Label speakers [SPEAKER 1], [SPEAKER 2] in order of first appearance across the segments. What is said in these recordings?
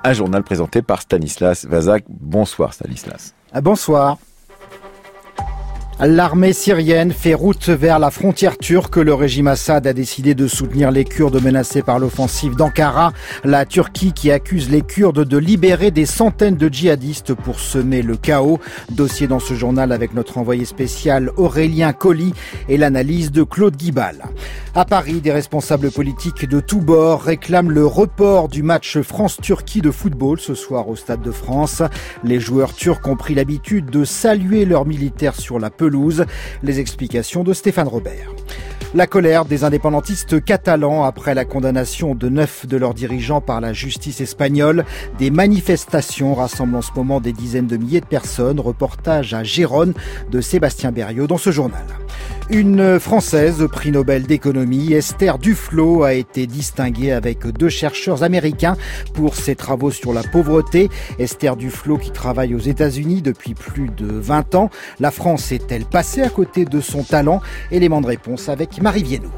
[SPEAKER 1] Un journal présenté par Stanislas Vazak. Bonsoir Stanislas.
[SPEAKER 2] Bonsoir. L'armée syrienne fait route vers la frontière turque. Le régime Assad a décidé de soutenir les Kurdes menacés par l'offensive d'Ankara. La Turquie qui accuse les Kurdes de libérer des centaines de djihadistes pour semer le chaos. Dossier dans ce journal avec notre envoyé spécial Aurélien Colli et l'analyse de Claude Guibal. À Paris, des responsables politiques de tous bords réclament le report du match France-Turquie de football ce soir au Stade de France. Les joueurs turcs ont pris l'habitude de saluer leurs militaires sur la pelouse. Les explications de Stéphane Robert. La colère des indépendantistes catalans après la condamnation de 9 de leurs dirigeants par la justice espagnole. Des manifestations rassemblent en ce moment des dizaines de milliers de personnes. Reportage à Gérone de Sébastien Berriot dans ce journal. Une Française, prix Nobel d'économie, Esther Duflo, a été distinguée avec 2 chercheurs américains pour ses travaux sur la pauvreté. Esther Duflo qui travaille aux États-Unis depuis plus de 20 ans. La France est-elle passée à côté de son talent? Élément de réponse avec Marie Viennot.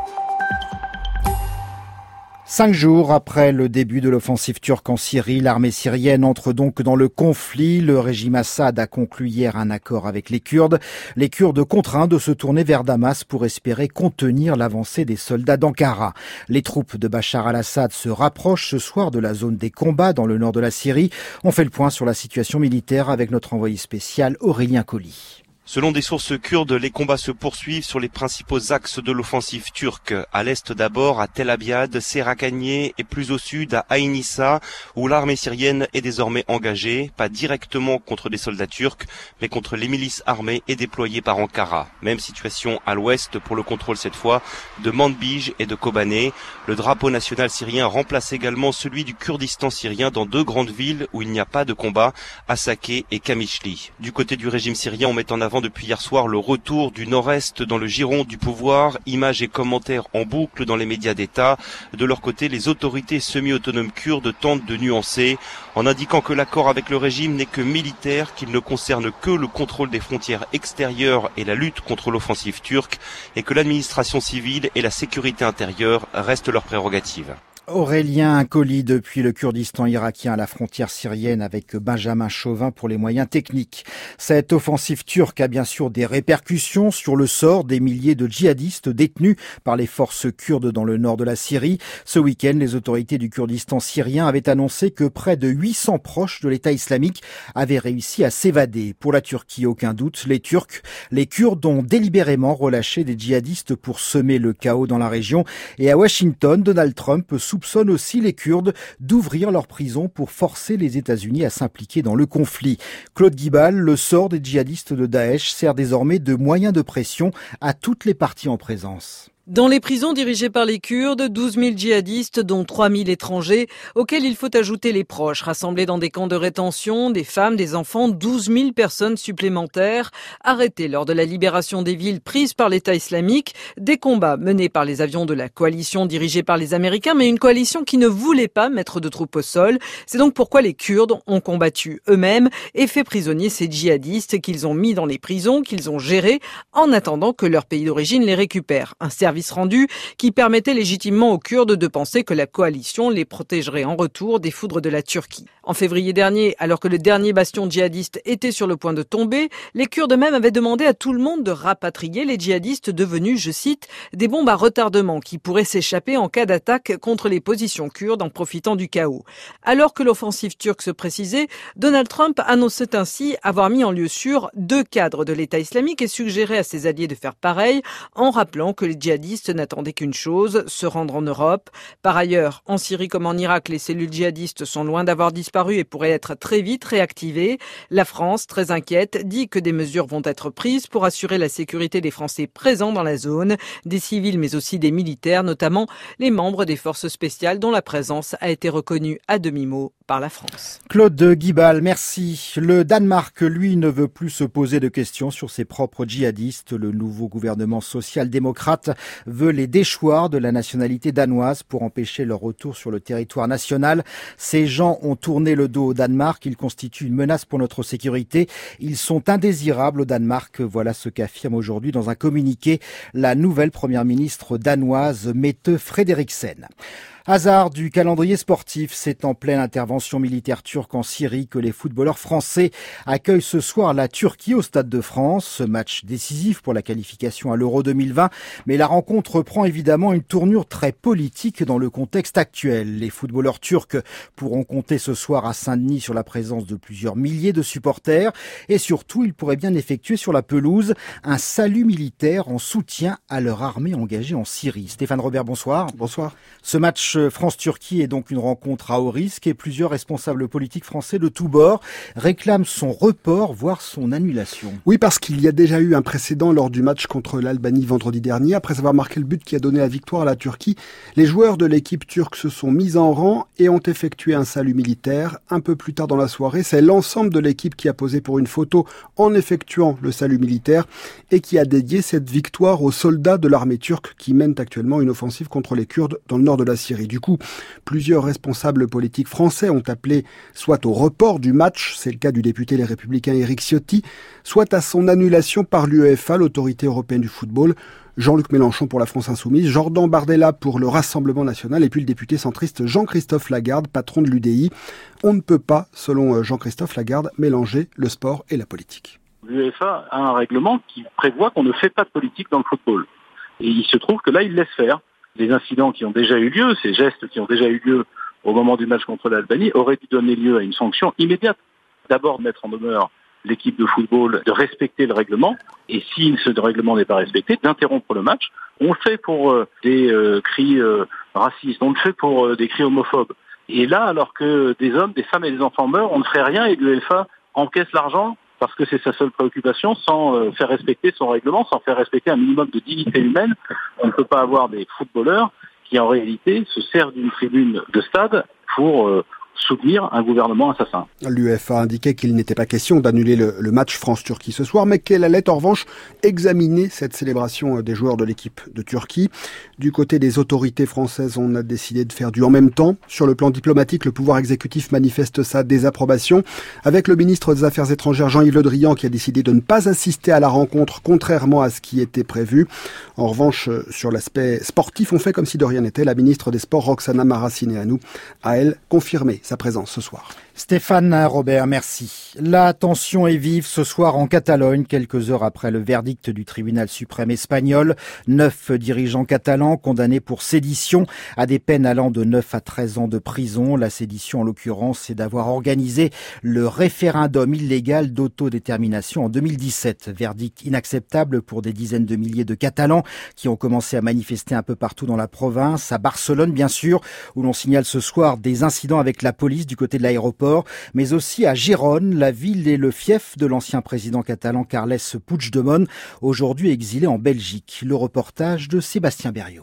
[SPEAKER 2] 5 jours après le début de l'offensive turque en Syrie, l'armée syrienne entre donc dans le conflit. Le régime Assad a conclu hier un accord avec les Kurdes. Les Kurdes contraints de se tourner vers Damas pour espérer contenir l'avancée des soldats d'Ankara. Les troupes de Bachar al-Assad se rapprochent ce soir de la zone des combats dans le nord de la Syrie. On fait le point sur la situation militaire avec notre envoyé spécial Aurélien Colli.
[SPEAKER 3] Selon des sources kurdes, les combats se poursuivent sur les principaux axes de l'offensive turque. À l'est d'abord, à Tel Abyad, Serrakaniye et plus au sud à Ain Issa, où l'armée syrienne est désormais engagée, pas directement contre des soldats turcs, mais contre les milices armées et déployées par Ankara. Même situation à l'ouest pour le contrôle cette fois de Manbij et de Kobané. Le drapeau national syrien remplace également celui du Kurdistan syrien dans 2 grandes villes où il n'y a pas de combat, Hasakeh et Kamishli. Du côté du régime syrien, on met en avant depuis hier soir le retour du nord-est dans le giron du pouvoir, images et commentaires en boucle dans les médias d'État. De leur côté, les autorités semi-autonomes kurdes tentent de nuancer en indiquant que l'accord avec le régime n'est que militaire, qu'il ne concerne que le contrôle des frontières extérieures et la lutte contre l'offensive turque et que l'administration civile et la sécurité intérieure restent leurs prérogatives.
[SPEAKER 2] Aurélien Colli depuis le Kurdistan irakien à la frontière syrienne avec Benjamin Chauvin pour les moyens techniques. Cette offensive turque a bien sûr des répercussions sur le sort des milliers de djihadistes détenus par les forces kurdes dans le nord de la Syrie. Ce week-end, les autorités du Kurdistan syrien avaient annoncé que près de 800 proches de l'État islamique avaient réussi à s'évader. Pour la Turquie, aucun doute, les Kurdes ont délibérément relâché des djihadistes pour semer le chaos dans la région. Et à Washington, Donald Trump soupçonne aussi les Kurdes d'ouvrir leur prison pour forcer les États-Unis à s'impliquer dans le conflit. Claude Guibal, le sort des djihadistes de Daesh sert désormais de moyen de pression à toutes les parties en présence.
[SPEAKER 4] Dans les prisons dirigées par les Kurdes, 12 000 djihadistes, dont 3 000 étrangers, auxquels il faut ajouter les proches, rassemblés dans des camps de rétention, des femmes, des enfants, 12 000 personnes supplémentaires, arrêtées lors de la libération des villes prises par l'État islamique, des combats menés par les avions de la coalition dirigée par les Américains, mais une coalition qui ne voulait pas mettre de troupes au sol. C'est donc pourquoi les Kurdes ont combattu eux-mêmes et fait prisonnier ces djihadistes qu'ils ont mis dans les prisons, qu'ils ont gérés, en attendant que leur pays d'origine les récupère. Un service rendu qui permettait légitimement aux Kurdes de penser que la coalition les protégerait en retour des foudres de la Turquie. En février dernier, alors que le dernier bastion djihadiste était sur le point de tomber, les Kurdes eux-mêmes avaient demandé à tout le monde de rapatrier les djihadistes devenus, je cite, des bombes à retardement qui pourraient s'échapper en cas d'attaque contre les positions kurdes en profitant du chaos. Alors que l'offensive turque se précisait, Donald Trump annonçait ainsi avoir mis en lieu sûr 2 cadres de l'État islamique et suggérait à ses alliés de faire pareil en rappelant que les djihadistes n'attendaient qu'une chose, se rendre en Europe. Par ailleurs, en Syrie comme en Irak, les cellules djihadistes sont loin d'avoir disparu et pourraient être très vite réactivées. La France, très inquiète, dit que des mesures vont être prises pour assurer la sécurité des Français présents dans la zone, des civils mais aussi des militaires, notamment les membres des forces spéciales dont la présence a été reconnue à demi-mot par la France.
[SPEAKER 2] Claude Guibal, merci. Le Danemark, lui, ne veut plus se poser de questions sur ses propres djihadistes. Le nouveau gouvernement social-démocrate veut les déchoir de la nationalité danoise pour empêcher leur retour sur le territoire national. Ces gens ont tourné le dos au Danemark. Ils constituent une menace pour notre sécurité. Ils sont indésirables au Danemark. Voilà ce qu'affirme aujourd'hui dans un communiqué la nouvelle première ministre danoise, Mette Frederiksen. Hasard du calendrier sportif, c'est en pleine intervention militaire turque en Syrie que les footballeurs français accueillent ce soir la Turquie au Stade de France. Ce match décisif pour la qualification à l'Euro 2020. Mais la rencontre prend évidemment une tournure très politique dans le contexte actuel. Les footballeurs turcs pourront compter ce soir à Saint-Denis sur la présence de plusieurs milliers de supporters. Et surtout, ils pourraient bien effectuer sur la pelouse un salut militaire en soutien à leur armée engagée en Syrie. Stéphane Robert, bonsoir.
[SPEAKER 5] Bonsoir.
[SPEAKER 2] Ce match France-Turquie est donc une rencontre à haut risque et plusieurs responsables politiques français de tous bords réclament son report, voire son annulation.
[SPEAKER 5] Oui, parce qu'il y a déjà eu un précédent lors du match contre l'Albanie vendredi dernier. Après avoir marqué le but qui a donné la victoire à la Turquie, les joueurs de l'équipe turque se sont mis en rang et ont effectué un salut militaire. Un peu plus tard dans la soirée, c'est l'ensemble de l'équipe qui a posé pour une photo en effectuant le salut militaire et qui a dédié cette victoire aux soldats de l'armée turque qui mènent actuellement une offensive contre les Kurdes dans le nord de la Syrie. Du coup, plusieurs responsables politiques français ont appelé soit au report du match, c'est le cas du député Les Républicains Éric Ciotti, soit à son annulation par l'UEFA, l'autorité européenne du football, Jean-Luc Mélenchon pour la France Insoumise, Jordan Bardella pour le Rassemblement National et puis le député centriste Jean-Christophe Lagarde, patron de l'UDI. On ne peut pas, selon Jean-Christophe Lagarde, mélanger le sport et la politique.
[SPEAKER 6] L'UEFA a un règlement qui prévoit qu'on ne fait pas de politique dans le football. Et il se trouve que là, il laisse faire. Les incidents qui ont déjà eu lieu, ces gestes qui ont déjà eu lieu au moment du match contre l'Albanie, auraient dû donner lieu à une sanction immédiate. D'abord, mettre en demeure l'équipe de football de respecter le règlement, et si ce règlement n'est pas respecté, d'interrompre le match. On le fait pour des cris racistes, on le fait pour des cris homophobes. Et là, alors que des hommes, des femmes et des enfants meurent, on ne ferait rien et l'UEFA encaisse l'argent parce que c'est sa seule préoccupation, sans faire respecter son règlement, sans faire respecter un minimum de dignité humaine. On ne peut pas avoir des footballeurs qui, en réalité, se servent d'une tribune de stade pour soutenir un gouvernement assassin.
[SPEAKER 5] L'UEFA indiquait qu'il n'était pas question d'annuler le match France-Turquie ce soir, mais qu'elle allait en revanche examiner cette célébration des joueurs de l'équipe de Turquie. Du côté des autorités françaises, on a décidé de faire du en même temps. Sur le plan diplomatique, le pouvoir exécutif manifeste sa désapprobation, avec le ministre des Affaires étrangères Jean-Yves Le Drian qui a décidé de ne pas assister à la rencontre, contrairement à ce qui était prévu. En revanche, sur l'aspect sportif, on fait comme si de rien n'était. La ministre des Sports, Roxana Maracineanu, a elle confirmé sa présence ce soir.
[SPEAKER 2] Stéphane Robert, merci. La tension est vive ce soir en Catalogne, quelques heures après le verdict du tribunal suprême espagnol. 9 dirigeants catalans condamnés pour sédition à des peines allant de 9 à 13 ans de prison. La sédition, en l'occurrence, c'est d'avoir organisé le référendum illégal d'autodétermination en 2017. Verdict inacceptable pour des dizaines de milliers de Catalans qui ont commencé à manifester un peu partout dans la province. À Barcelone, bien sûr, où l'on signale ce soir des incidents avec la police du côté de l'aéroport, mais aussi à Gérone, la ville et le fief de l'ancien président catalan Carles Puigdemont, aujourd'hui exilé en Belgique. Le reportage de Sébastien Berriot.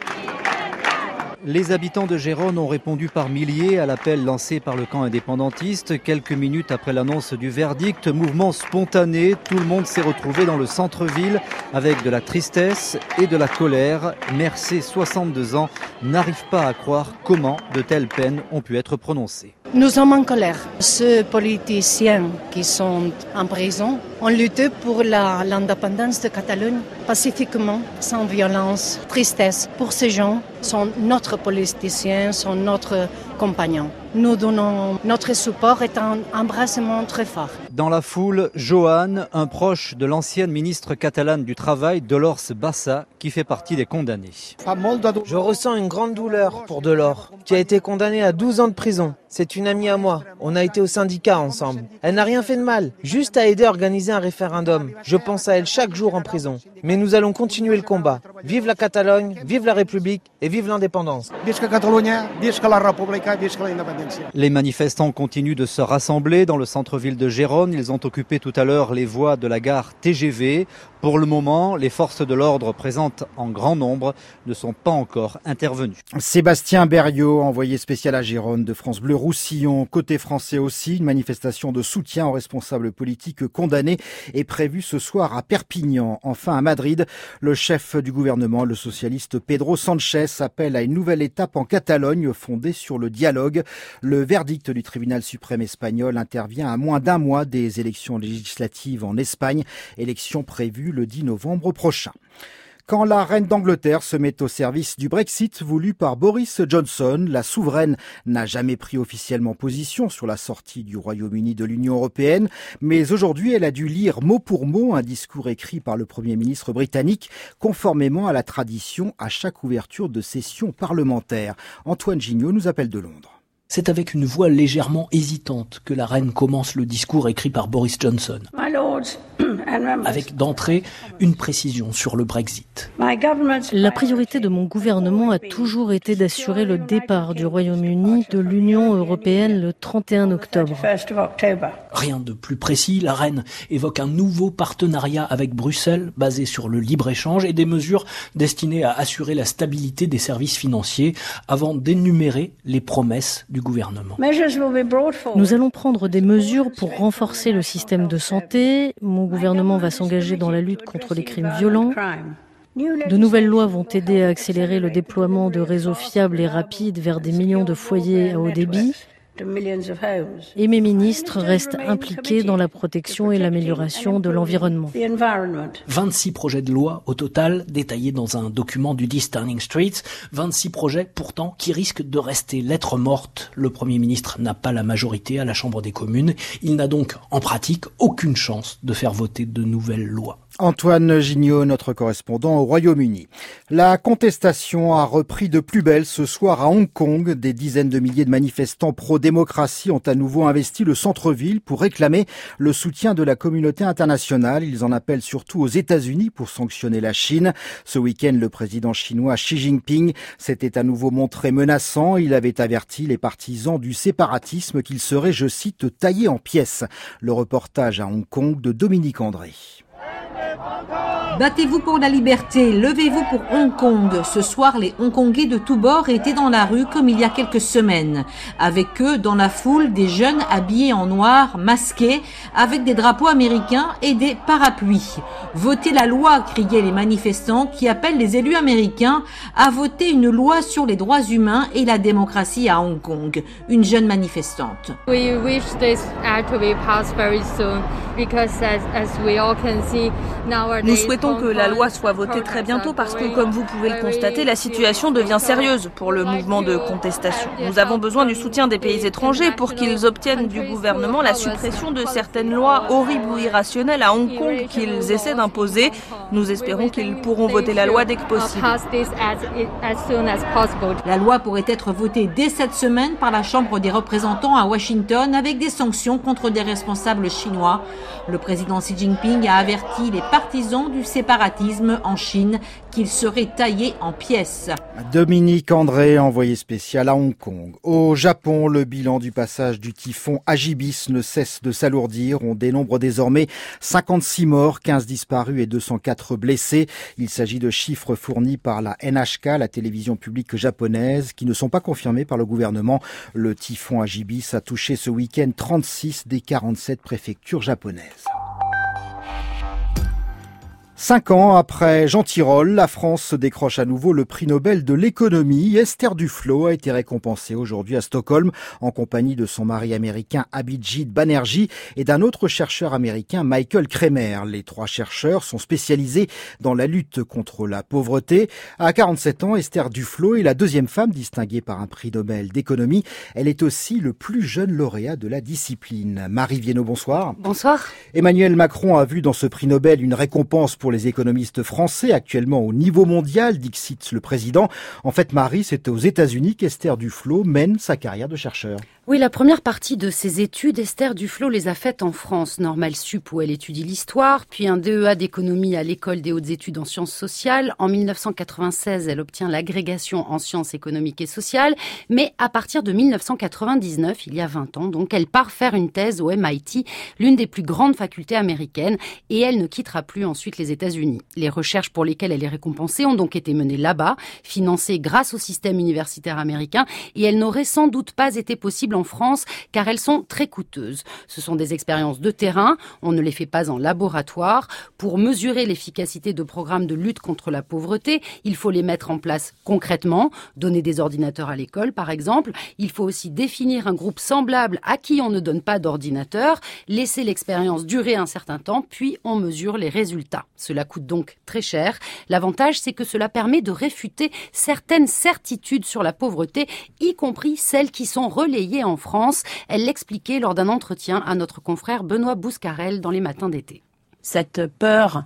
[SPEAKER 7] Les habitants de Gérone ont répondu par milliers à l'appel lancé par le camp indépendantiste. Quelques minutes après l'annonce du verdict, mouvement spontané, tout le monde s'est retrouvé dans le centre-ville avec de la tristesse et de la colère. Mercé, 62 ans, n'arrive pas à croire comment de telles peines ont pu être prononcées.
[SPEAKER 8] Nous sommes en colère. Ces politiciens qui sont en prison ont lutté pour l'indépendance de Catalogne pacifiquement, sans violence, tristesse. Pour ces gens, sont notre politiciens, sont notre compagnons. Nous donnons notre support et un embrassement très fort.
[SPEAKER 7] Dans la foule, Joan, un proche de l'ancienne ministre catalane du Travail, Dolors Bassa, qui fait partie des condamnés.
[SPEAKER 9] Je ressens une grande douleur pour Dolors, qui a été condamnée à 12 ans de prison. C'est une amie à moi. On a été au syndicat ensemble. Elle n'a rien fait de mal, juste à aider à organiser un référendum. Je pense à elle chaque jour en prison. Mais nous allons continuer le combat. Vive la Catalogne, vive la République et vive l'indépendance.
[SPEAKER 7] Les manifestants continuent de se rassembler dans le centre-ville de Gérone. Ils ont occupé tout à l'heure les voies de la gare TGV. Pour le moment, les forces de l'ordre présentes en grand nombre ne sont pas encore intervenues.
[SPEAKER 2] Sébastien Berriot, envoyé spécial à Gérone de France Bleu Roussillon. Côté français aussi, une manifestation de soutien aux responsables politiques condamnés est prévue ce soir à Perpignan. Enfin, à Madrid, le chef du gouvernement, le socialiste Pedro Sánchez, appelle à une nouvelle étape en Catalogne fondée sur le dialogue. Le verdict du tribunal suprême espagnol intervient à moins d'un mois des élections législatives en Espagne, élections prévues le 10 novembre prochain. Quand la reine d'Angleterre se met au service du Brexit voulu par Boris Johnson, la souveraine n'a jamais pris officiellement position sur la sortie du Royaume-Uni de l'Union européenne, mais aujourd'hui elle a dû lire mot pour mot un discours écrit par le Premier ministre britannique, conformément à la tradition à chaque ouverture de session parlementaire. Antoine Gignot nous appelle de Londres.
[SPEAKER 10] C'est avec une voix légèrement hésitante que la reine commence le discours écrit par Boris Johnson. Avec d'entrée une précision sur le Brexit.
[SPEAKER 11] La priorité de mon gouvernement a toujours été d'assurer le départ du Royaume-Uni de l'Union européenne le 31 octobre.
[SPEAKER 10] Rien de plus précis, la reine évoque un nouveau partenariat avec Bruxelles basé sur le libre-échange et des mesures destinées à assurer la stabilité des services financiers avant d'énumérer les promesses du gouvernement.
[SPEAKER 11] Nous allons prendre des mesures pour renforcer le système de santé. Mon gouvernement va s'engager dans la lutte contre les crimes violents. De nouvelles lois vont aider à accélérer le déploiement de réseaux fiables et rapides vers des millions de foyers à haut débit. Et mes ministres restent impliqués dans la protection et l'amélioration de l'environnement.
[SPEAKER 10] 26 projets de loi au total, détaillés dans un document du 10 Downing Street. 26 projets pourtant qui risquent de rester lettre morte. Le Premier ministre n'a pas la majorité à la Chambre des communes. Il n'a donc en pratique aucune chance de faire voter de nouvelles lois.
[SPEAKER 2] Antoine Gignot, notre correspondant au Royaume-Uni. La contestation a repris de plus belle ce soir à Hong Kong. Des dizaines de milliers de manifestants pro-démocratie ont à nouveau investi le centre-ville pour réclamer le soutien de la communauté internationale. Ils en appellent surtout aux États-Unis pour sanctionner la Chine. Ce week-end, le président chinois Xi Jinping s'était à nouveau montré menaçant. Il avait averti les partisans du séparatisme qu'ils seraient, je cite, taillés en pièces. Le reportage à Hong Kong de Dominique André.
[SPEAKER 12] Battez-vous pour la liberté, levez-vous pour Hong Kong. Ce soir, les Hongkongais de tous bords étaient dans la rue comme il y a quelques semaines. Avec eux, dans la foule, des jeunes habillés en noir, masqués, avec des drapeaux américains et des parapluies. Votez la loi, criaient les manifestants qui appellent les élus américains à voter une loi sur les droits humains et la démocratie à Hong Kong. Une jeune manifestante.
[SPEAKER 13] We wish this act to be passed very soon because as we all can see nowadays.
[SPEAKER 14] Nous souhaitons que la loi soit votée très bientôt parce que, comme vous pouvez le constater, la situation devient sérieuse pour le mouvement de contestation. Nous avons besoin du soutien des pays étrangers pour qu'ils obtiennent du gouvernement la suppression de certaines lois horribles ou irrationnelles à Hong Kong qu'ils essaient d'imposer. Nous espérons qu'ils pourront voter la loi dès que possible.
[SPEAKER 12] La loi pourrait être votée dès cette semaine par la Chambre des représentants à Washington avec des sanctions contre des responsables chinois. Le président Xi Jinping a averti les partisans du séparatisme en Chine qu'ils seraient taillés en pièces.
[SPEAKER 2] Dominique André, envoyé spécial à Hong Kong. Au Japon, le bilan du passage du typhon Hagibis ne cesse de s'alourdir. On dénombre désormais 56 morts, 15 disparus et 204 blessés. Il s'agit de chiffres fournis par la NHK, la télévision publique japonaise, qui ne sont pas confirmés par le gouvernement. Le typhon Hagibis a touché ce week-end 36 des 47 préfectures japonaises. 5 ans après Jean Tirole, la France décroche à nouveau le prix Nobel de l'économie. Esther Duflo a été récompensée aujourd'hui à Stockholm en compagnie de son mari américain Abhijit Banerjee et d'un autre chercheur américain Michael Kremer. Les 3 chercheurs sont spécialisés dans la lutte contre la pauvreté. À 47 ans, Esther Duflo est la 2e femme distinguée par un prix Nobel d'économie. Elle est aussi le plus jeune lauréat de la discipline. Marie Viennot, bonsoir.
[SPEAKER 15] Bonsoir.
[SPEAKER 2] Emmanuel Macron a vu dans ce prix Nobel une récompense pour les économistes français actuellement au niveau mondial, dixit le président. En fait, Marie, c'est aux États-Unis qu'Esther Duflo mène sa carrière de chercheur.
[SPEAKER 15] Oui, la première partie de ses études, Esther Duflo les a faites en France, Normale Sup où elle étudie l'histoire, puis un DEA d'économie à l'École des hautes études en sciences sociales. En 1996, elle obtient l'agrégation en sciences économiques et sociales, mais à partir de 1999, il y a 20 ans, donc elle part faire une thèse au MIT, l'une des plus grandes facultés américaines, et elle ne quittera plus ensuite les États-Unis. Les recherches pour lesquelles elle est récompensée ont donc été menées là-bas, financées grâce au système universitaire américain, et elles n'auraient sans doute pas été possibles en France car elles sont très coûteuses. Ce sont des expériences de terrain, on ne les fait pas en laboratoire. Pour mesurer l'efficacité de programmes de lutte contre la pauvreté, il faut les mettre en place concrètement, donner des ordinateurs à l'école par exemple. Il faut aussi définir un groupe semblable à qui on ne donne pas d'ordinateur, laisser l'expérience durer un certain temps, puis on mesure les résultats. Cela coûte donc très cher. L'avantage, c'est que cela permet de réfuter certaines certitudes sur la pauvreté, y compris celles qui sont relayées en France. Elle l'expliquait lors d'un entretien à notre confrère Benoît Bouscarel dans les matins d'été.
[SPEAKER 16] Cette peur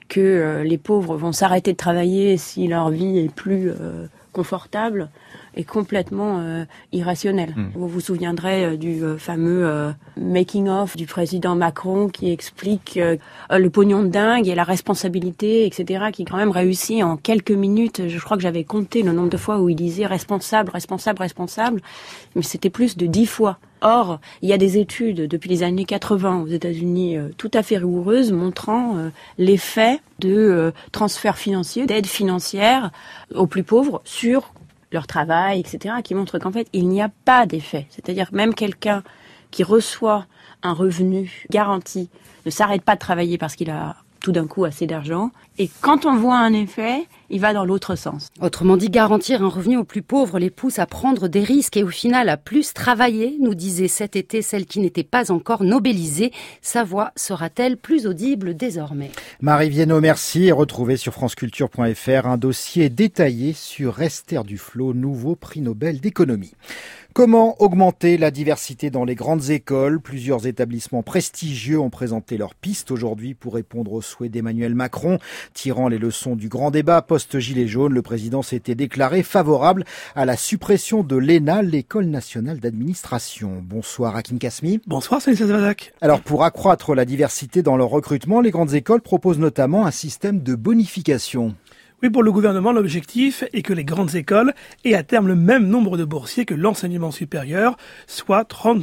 [SPEAKER 16] que les pauvres vont s'arrêter de travailler si leur vie est plus confortable est complètement irrationnelle. Vous vous souviendrez du fameux making-of du président Macron qui explique le pognon de dingue et la responsabilité, etc., qui quand même réussit en quelques minutes. Je crois que j'avais compté le nombre de fois où il disait responsable, responsable, responsable, mais c'était plus de 10 fois. Or, il y a des études depuis les années 80 aux États-Unis tout à fait rigoureuses montrant l'effet de transferts financiers, d'aides financières aux plus pauvres sur leur travail, etc., qui montrent qu'en fait, il n'y a pas d'effet. C'est-à-dire même quelqu'un qui reçoit un revenu garanti ne s'arrête pas de travailler parce qu'il a tout d'un coup assez d'argent. Et quand on voit un effet, il va dans l'autre sens.
[SPEAKER 15] Autrement dit, garantir un revenu aux plus pauvres les pousse à prendre des risques et au final à plus travailler, nous disait cet été celle qui n'était pas encore nobélisée. Sa voix sera-t-elle plus audible désormais ?
[SPEAKER 2] Marie Viennot, merci. Et retrouvez sur franceculture.fr un dossier détaillé sur Esther Duflo, nouveau prix Nobel d'économie. Comment augmenter la diversité dans les grandes écoles ? Plusieurs établissements prestigieux ont présenté leurs pistes aujourd'hui pour répondre aux souhaits d'Emmanuel Macron. Tirant les leçons du grand débat post-Gilets jaunes, le président s'était déclaré favorable à la suppression de l'ENA, l'École nationale d'administration. Bonsoir Hakim Kasmi.
[SPEAKER 17] Bonsoir Stanislas Vazak.
[SPEAKER 2] Alors pour accroître la diversité dans leur recrutement, les grandes écoles proposent notamment un système de bonification.
[SPEAKER 17] Oui, pour le gouvernement, l'objectif est que les grandes écoles aient à terme le même nombre de boursiers que l'enseignement supérieur, soit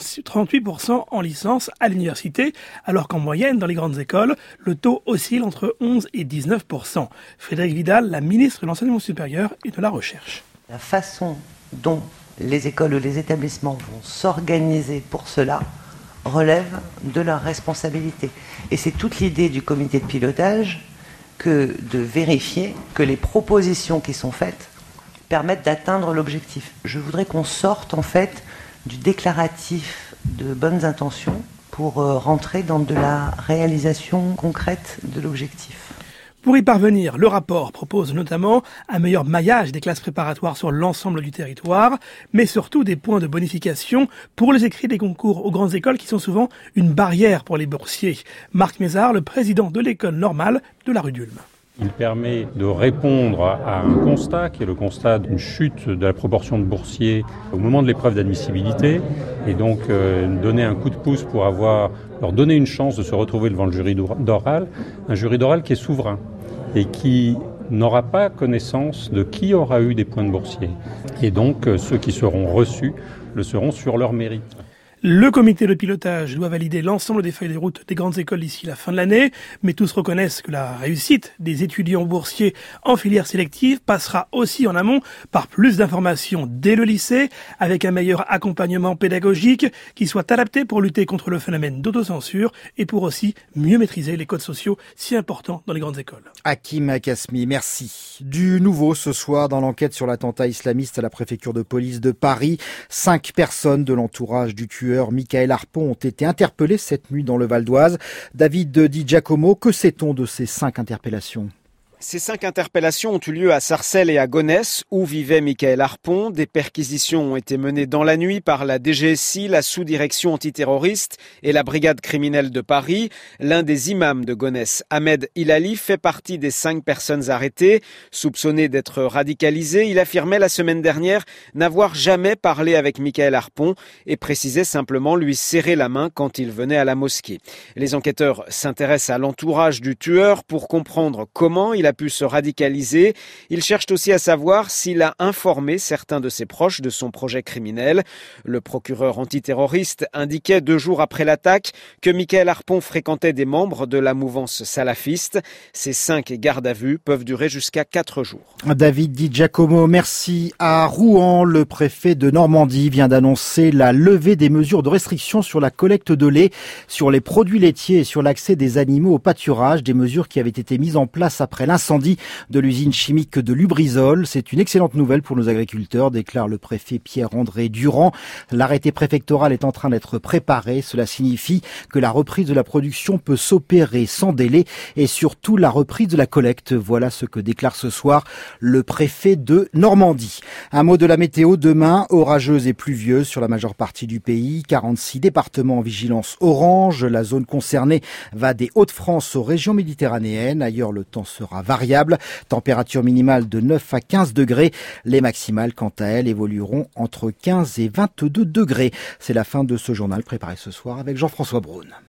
[SPEAKER 17] 38% en licence à l'université, alors qu'en moyenne, dans les grandes écoles, le taux oscille entre 11 et 19%. Frédérique Vidal, la ministre de l'Enseignement supérieur et de la Recherche.
[SPEAKER 18] La façon dont les écoles ou les établissements vont s'organiser pour cela relève de leur responsabilité. Et c'est toute l'idée du comité de pilotage que de vérifier que les propositions qui sont faites permettent d'atteindre l'objectif. Je voudrais qu'on sorte en fait du déclaratif de bonnes intentions pour rentrer dans de la réalisation concrète de l'objectif.
[SPEAKER 17] Pour y parvenir, le rapport propose notamment un meilleur maillage des classes préparatoires sur l'ensemble du territoire, mais surtout des points de bonification pour les écrits des concours aux grandes écoles qui sont souvent une barrière pour les boursiers. Marc Mézard, le président de l'école normale de la rue d'Ulm.
[SPEAKER 19] Il permet de répondre à un constat qui est le constat d'une chute de la proportion de boursiers au moment de l'épreuve d'admissibilité et donc donner un coup de pouce pour leur donner une chance de se retrouver devant le jury d'oral, un jury d'oral qui est souverain et qui n'aura pas connaissance de qui aura eu des points de boursier. Et donc ceux qui seront reçus le seront sur leur mérite.
[SPEAKER 17] Le comité de pilotage doit valider l'ensemble des feuilles de route des grandes écoles d'ici la fin de l'année, mais tous reconnaissent que la réussite des étudiants boursiers en filière sélective passera aussi en amont par plus d'informations dès le lycée, avec un meilleur accompagnement pédagogique qui soit adapté pour lutter contre le phénomène d'autocensure et pour aussi mieux maîtriser les codes sociaux si importants dans les grandes écoles.
[SPEAKER 2] Hakim Kasmi, merci. Du nouveau ce soir dans l'enquête sur l'attentat islamiste à la préfecture de police de Paris, 5 personnes de l'entourage du tueur Michael Harpon ont été interpellés cette nuit dans le Val d'Oise. David Di Giacomo, que sait-on de ces 5 interpellations ?
[SPEAKER 20] Ces 5 interpellations ont eu lieu à Sarcelles et à Gonesse, où vivait Michael Harpon. Des perquisitions ont été menées dans la nuit par la DGSI, la sous-direction antiterroriste et la brigade criminelle de Paris. L'un des imams de Gonesse, Ahmed Hilali, fait partie des 5 personnes arrêtées. Soupçonné d'être radicalisé, il affirmait la semaine dernière n'avoir jamais parlé avec Michael Harpon et précisait simplement lui serrer la main quand il venait à la mosquée. Les enquêteurs s'intéressent à l'entourage du tueur pour comprendre comment il il a pu se radicaliser. Ils cherchent aussi à savoir s'il a informé certains de ses proches de son projet criminel. Le procureur antiterroriste indiquait 2 jours après l'attaque que Mickaël Harpon fréquentait des membres de la mouvance salafiste. Ces 5 gardes à vue peuvent durer jusqu'à 4 jours.
[SPEAKER 2] David Di Giacomo, merci. À Rouen, le préfet de Normandie vient d'annoncer la levée des mesures de restriction sur la collecte de lait, sur les produits laitiers et sur l'accès des animaux au pâturage, des mesures qui avaient été mises en place après l'incendie de l'usine chimique de Lubrizol. C'est une excellente nouvelle pour nos agriculteurs, déclare le préfet Pierre-André Durand. L'arrêté préfectoral est en train d'être préparé. Cela signifie que la reprise de la production peut s'opérer sans délai et surtout la reprise de la collecte. Voilà ce que déclare ce soir le préfet de Normandie. Un mot de la météo demain, orageuse et pluvieuse sur la majeure partie du pays. 46 départements en vigilance orange. La zone concernée va des Hauts-de-France aux régions méditerranéennes. Ailleurs, le temps sera variable. Température minimale de 9 à 15 degrés. Les maximales, quant à elles, évolueront entre 15 et 22 degrés. C'est la fin de ce journal préparé ce soir avec Jean-François Braun.